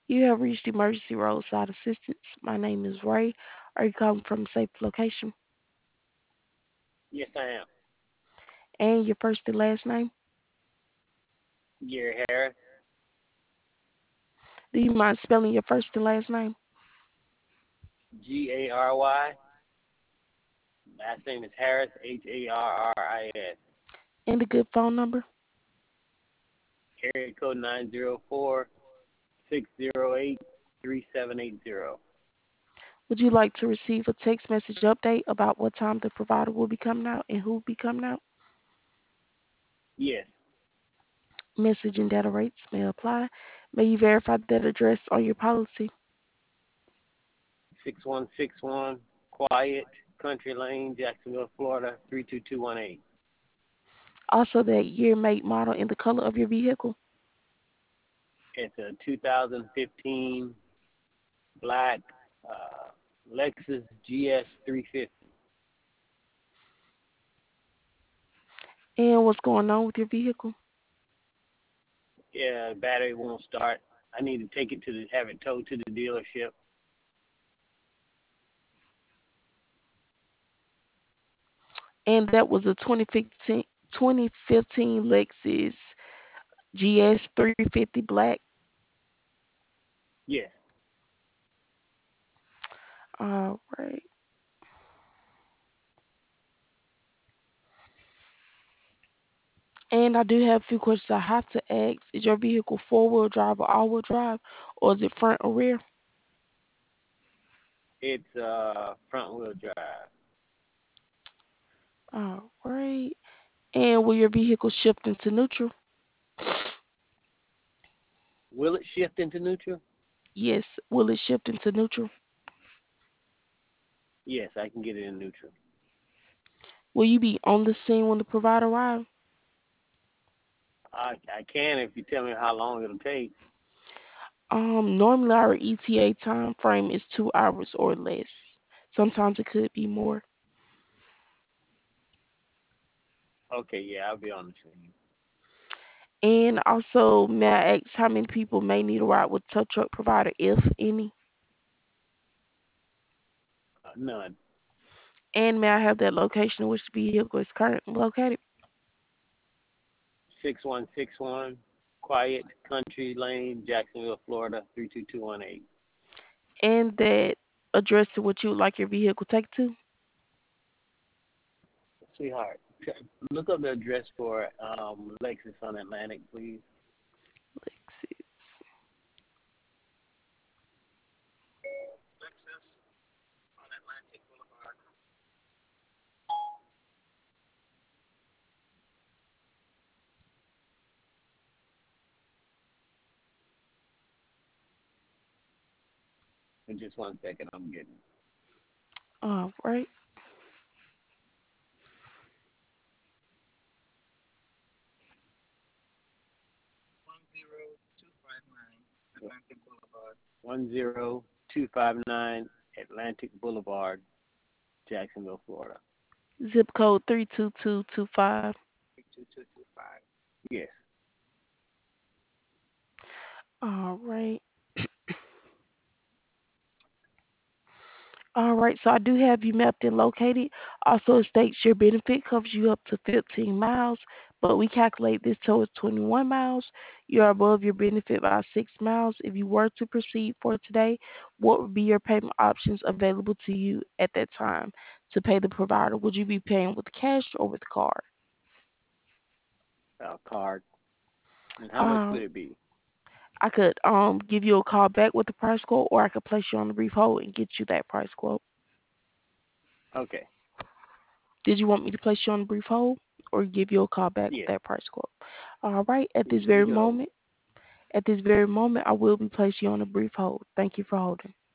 You have reached emergency roadside assistance. My name is Ray. Are you calling from a safe location? Yes, I am. And your first and last name? Gary Harris, Do you mind spelling your first and last name? Gary. Last name is Harris, Harris. And a good phone number? Area code 904-608-3780. Would you like to receive a text message update about what time the provider will be coming out and who will be coming out? Yes, Message and data rates may apply. May you verify that address on your policy? 6161 Quiet Country Lane, Jacksonville, Florida 32218. Also, that year, make, model, and the color of your vehicle. It's a 2015 black uh, Lexus GS 350. And what's going on with your vehicle. Yeah, battery won't start. I need to take it have it towed to the dealership. And that was a 2015 Lexus GS 350 Black. Yes, All right. And I do have a few questions I have to ask. Is your vehicle four-wheel drive or all-wheel drive, or is it front or rear? it's front wheel drive. All right. And will your vehicle shift into neutral? Will it shift into neutral? Yes. Will it shift into neutral? Yes, I can get it in neutral. Will you be on the scene when the provider arrives? I can if you tell me how long it'll take. Normally our ETA time frame is 2 hours or less. Sometimes it could be more. Okay, yeah, I'll be on the scene. And also, may I ask how many people may need a ride with tow truck provider, if any? None. And may I have that location in which the vehicle is currently located? 6161 Quiet Country Lane, Jacksonville, Florida 32218. And that address to what you would like your vehicle take to? Sweetheart, look up the address for Lexus on Atlantic, please. Lexus. In just 1 second, I'm getting. All right. 10259 Atlantic Boulevard, Jacksonville, Florida. Zip code 32225. Yes. All right. All right, so I do have you mapped and located. Also, it states your benefit covers you up to 15 miles, but we calculate this towards 21 miles. You're above your benefit by 6 miles. If you were to proceed for today, what would be your payment options available to you at that time to pay the provider? Would you be paying with cash or with card? Card. And how much would Um, it be? I could give you a call back with the price quote, or I could place you on the brief hold and get you that price quote. Okay. Did you want me to place you on a brief hold or give you a call back with Yes. that price quote? All right. We can go. At this very moment, I will be placing you on a brief hold. Thank you for holding.